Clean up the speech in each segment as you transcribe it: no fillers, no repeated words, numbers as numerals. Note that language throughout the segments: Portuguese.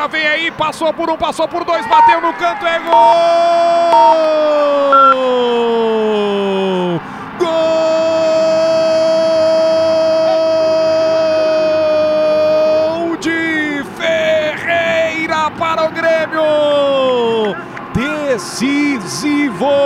Ferreira vem aí, passou por um, passou por dois, bateu no canto, é gol! Gol de Ferreira para o Grêmio! Decisivo,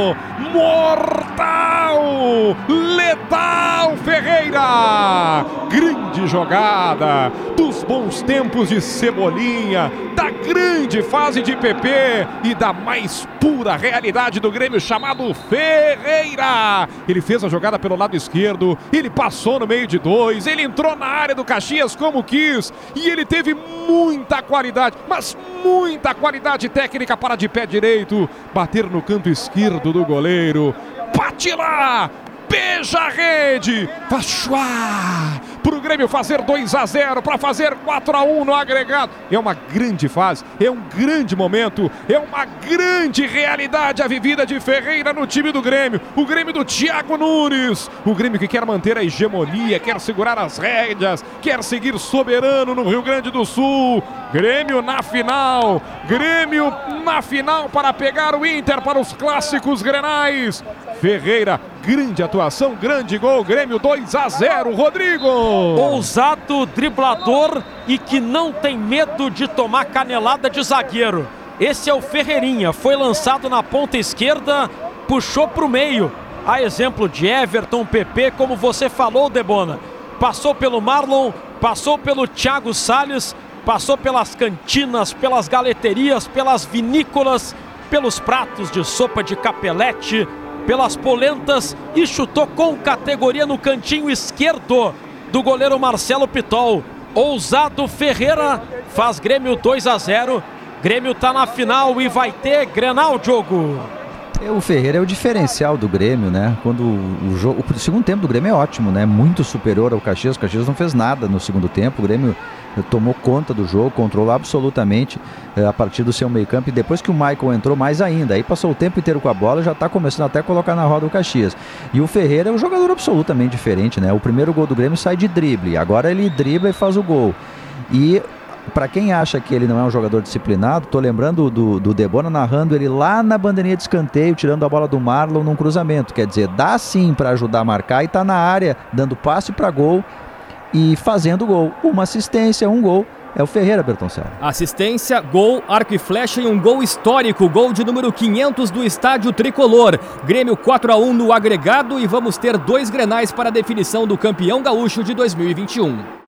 mortal, letal Ferreira! Grande jogada dos bons tempos de Cebolinha, da grande fase de PP e da mais pura realidade do Grêmio chamado Ferreira. Ele fez a jogada pelo lado esquerdo, ele passou no meio de dois, ele entrou na área do Caxias como quis e ele teve muita qualidade, mas muita qualidade técnica para de pé direito bater no canto esquerdo do goleiro. Bate lá! Beija a rede, faz chuá, para o Grêmio fazer 2-0, para fazer 4-1 no agregado. É uma grande fase, é um grande momento, é uma grande realidade a vivida de Ferreira no time do Grêmio. O Grêmio do Thiago Nunes, o Grêmio que quer manter a hegemonia, quer segurar as rédeas, quer seguir soberano no Rio Grande do Sul. Grêmio na final para pegar o Inter para os clássicos grenais. Ferreira, grande atuação, grande gol, Grêmio 2-0, Rodrigo. Ousado, driblador e que não tem medo de tomar canelada de zagueiro. Esse é o Ferreirinha, foi lançado na ponta esquerda, puxou para o meio. A exemplo de Everton, PP, como você falou, Debona. Passou pelo Marlon, passou pelo Thiago Salles, passou pelas cantinas, pelas galeterias, pelas vinícolas, pelos pratos de sopa de capelete, pelas polentas e chutou com categoria no cantinho esquerdo do goleiro Marcelo Pitol. Ousado Ferreira faz Grêmio 2-0. Grêmio tá na final e vai ter Grenal, Diogo. O Ferreira é o diferencial do Grêmio, né? Quando o segundo tempo do Grêmio é ótimo, né? Muito superior ao Caxias. O Caxias não fez nada no segundo tempo. O Grêmio tomou conta do jogo, controlou absolutamente a partir do seu meio-campo. E depois que o Michael entrou, mais ainda. Aí passou o tempo inteiro com a bola, já está começando até a colocar na roda o Caxias. E o Ferreira é um jogador absolutamente diferente, né? O primeiro gol do Grêmio sai de drible. Agora ele dribla e faz o gol. E para quem acha que ele não é um jogador disciplinado, tô lembrando do Debona narrando ele lá na bandeirinha de escanteio, tirando a bola do Marlon num cruzamento. Quer dizer, dá sim para ajudar a marcar e tá na área, dando passe para gol e fazendo gol. Uma assistência, um gol. É o Ferreira, Bertoncello. Assistência, gol, arco e flecha e um gol histórico. Gol de número 500 do Estádio Tricolor. Grêmio 4-1 no agregado e vamos ter 2 grenais para a definição do campeão gaúcho de 2021.